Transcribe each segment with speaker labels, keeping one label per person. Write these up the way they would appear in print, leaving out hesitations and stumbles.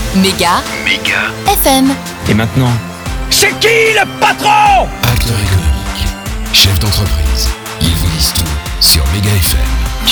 Speaker 1: Méga FM.
Speaker 2: Et maintenant,
Speaker 3: C'est qui le patron?
Speaker 4: Acteur économique, chef d'entreprise, ils vous disent tout sur Méga FM.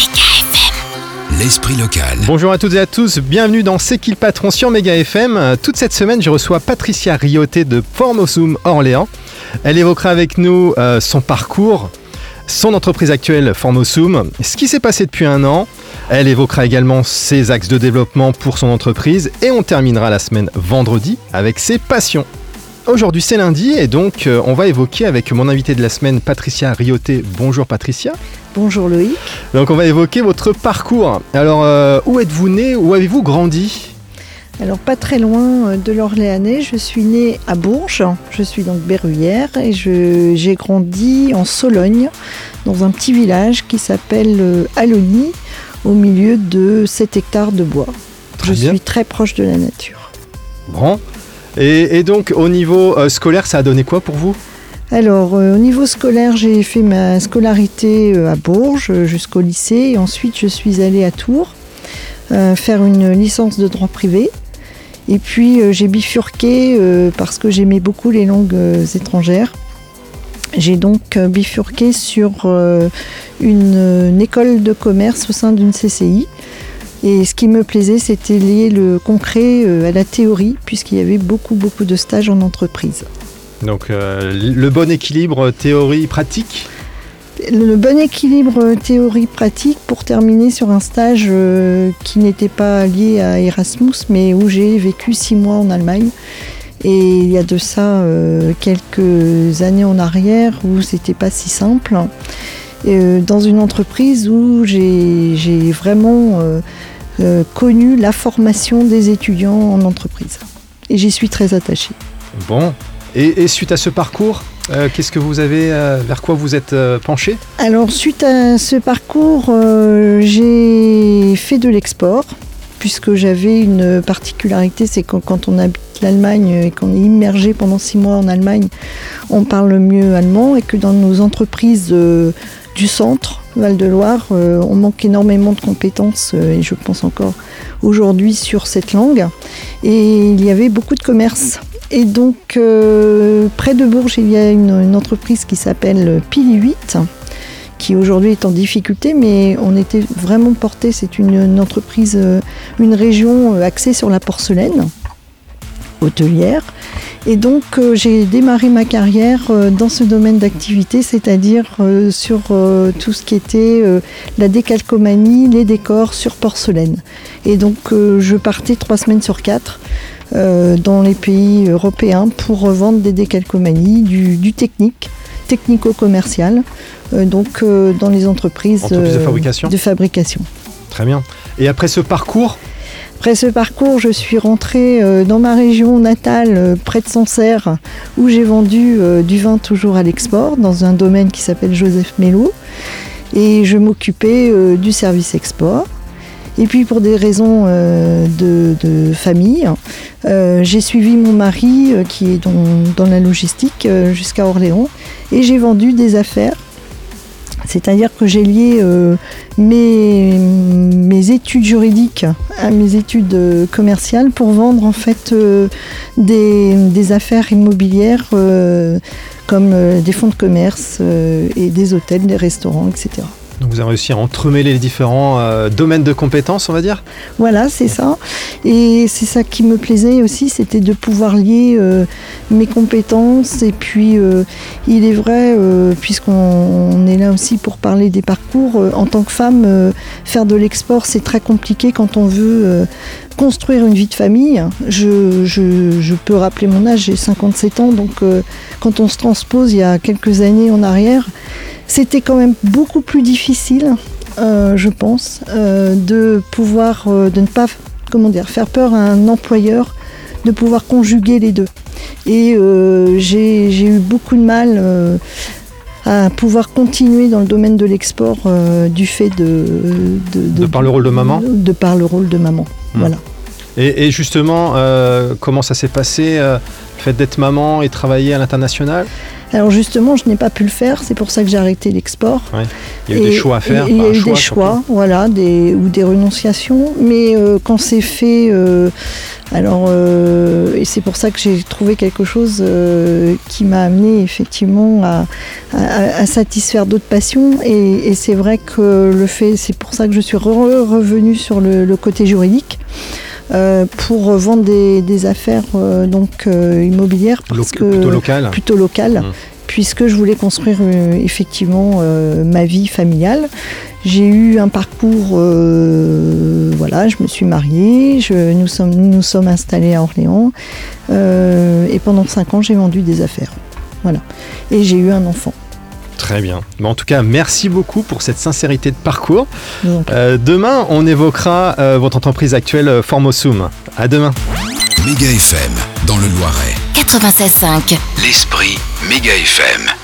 Speaker 4: L'esprit local.
Speaker 5: Bonjour à toutes et à tous, bienvenue dans C'est qui le patron sur Méga FM. Toute cette semaine, je reçois Patricia Rioté de Formosum Orléans. Elle évoquera avec nous son parcours, son entreprise actuelle Formosum, ce qui s'est passé depuis un an. Elle évoquera également ses axes de développement pour son entreprise et on terminera la semaine vendredi avec ses passions. Aujourd'hui c'est lundi et donc on va évoquer avec mon invité de la semaine Patricia Rioté. Bonjour Patricia.
Speaker 6: Bonjour Loïc.
Speaker 5: Donc on va évoquer votre parcours. Alors où êtes-vous né, où avez-vous grandi ?
Speaker 6: Alors pas très loin de l'Orléanais, je suis née à Bourges, je suis donc berruyère et j'ai grandi en Sologne dans un petit village qui s'appelle Allogny au milieu de 7 hectares de bois.
Speaker 5: Très
Speaker 6: je
Speaker 5: bien.
Speaker 6: suis très proche de la nature.
Speaker 5: Bon. Et donc au niveau scolaire, ça a donné quoi pour vous ?
Speaker 6: Alors au niveau scolaire, j'ai fait ma scolarité à Bourges jusqu'au lycée et ensuite je suis allée à Tours faire une licence de droit privé. Et puis j'ai bifurqué parce que j'aimais beaucoup les langues étrangères. J'ai donc bifurqué sur une école de commerce au sein d'une CCI. Et ce qui me plaisait, c'était lier le concret à la théorie, puisqu'il y avait beaucoup de stages en entreprise.
Speaker 5: Donc le bon équilibre théorie-pratique ?
Speaker 6: Le bon équilibre théorie-pratique pour terminer sur un stage qui n'était pas lié à Erasmus, mais où j'ai vécu 6 mois en Allemagne. Et il y a de ça quelques années en arrière où c'était pas si simple. Dans une entreprise où j'ai vraiment connu la formation des étudiants en entreprise. Et j'y suis très attachée.
Speaker 5: Bon. Et suite à ce parcours, qu'est-ce que vous avez, vers quoi vous êtes penché ?
Speaker 6: Alors suite à ce parcours, j'ai fait de l'export, puisque j'avais une particularité, c'est que quand on habite l'Allemagne et qu'on est immergé pendant 6 mois en Allemagne, on parle mieux allemand et que dans nos entreprises du centre, Val-de-Loire, on manque énormément de compétences et je pense encore aujourd'hui sur cette langue. Et il y avait beaucoup de commerce. Et donc, près de Bourges, il y a une entreprise qui s'appelle Pili 8, qui aujourd'hui est en difficulté, mais on était vraiment porté. C'est une entreprise, une région axée sur la porcelaine hôtelière. Et donc, j'ai démarré ma carrière dans ce domaine d'activité, c'est-à-dire sur tout ce qui était la décalcomanie, les décors sur porcelaine. Et donc, je partais 3 semaines sur 4 dans les pays européens pour revendre des décalcomanies, du technico-commercial, donc dans les entreprises
Speaker 5: de fabrication.
Speaker 6: Très
Speaker 5: bien. Et après ce parcours,
Speaker 6: je suis rentrée dans ma région natale, près de Sancerre, où j'ai vendu du vin toujours à l'export, dans un domaine qui s'appelle Joseph Mello. Et je m'occupais du service export. Et puis pour des raisons de famille, j'ai suivi mon mari qui est dans la logistique jusqu'à Orléans et j'ai vendu des affaires. C'est-à-dire que j'ai lié mes études juridiques à mes études commerciales pour vendre en fait des affaires immobilières comme des fonds de commerce et des hôtels, des restaurants, etc.
Speaker 5: Donc vous avez réussi à entremêler les différents domaines de compétences, on va dire ?
Speaker 6: Voilà, c'est ça. Et c'est ça qui me plaisait aussi, c'était de pouvoir lier mes compétences. Et puis, il est vrai, puisqu'on est là aussi pour parler des parcours, en tant que femme, faire de l'export, c'est très compliqué quand on veut construire une vie de famille. Je peux rappeler mon âge, j'ai 57 ans, donc quand on se transpose il y a quelques années en arrière, c'était quand même beaucoup plus difficile, je pense, de pouvoir, de ne pas, faire peur à un employeur, de pouvoir conjuguer les deux. Et j'ai eu beaucoup de mal à pouvoir continuer dans le domaine de l'export du fait de
Speaker 5: par le rôle de maman ?
Speaker 6: De par le rôle de maman, voilà.
Speaker 5: Et justement, comment ça s'est passé Le fait d'être maman et travailler à l'international?
Speaker 6: Alors justement, je n'ai pas pu le faire, c'est pour ça que j'ai arrêté l'export.
Speaker 5: Ouais. Il y a eu des choix à faire.
Speaker 6: Il y a eu des choix,
Speaker 5: surtout.
Speaker 6: voilà, ou des renonciations. Mais quand c'est fait, et c'est pour ça que j'ai trouvé quelque chose qui m'a amené effectivement à satisfaire d'autres passions. Et c'est vrai que c'est pour ça que je suis revenue sur le côté juridique. Pour vendre des affaires immobilières plutôt locales, puisque je voulais construire effectivement ma vie familiale. J'ai eu un parcours, je me suis mariée, nous sommes installés à Orléans et pendant 5 ans j'ai vendu des affaires. Voilà. Et j'ai eu un enfant.
Speaker 5: Très bien. En tout cas, merci beaucoup pour cette sincérité de parcours. Demain, on évoquera votre entreprise actuelle, Formosum. À demain.
Speaker 4: Méga FM, dans le Loiret.
Speaker 1: 96.5.
Speaker 4: L'esprit Méga FM.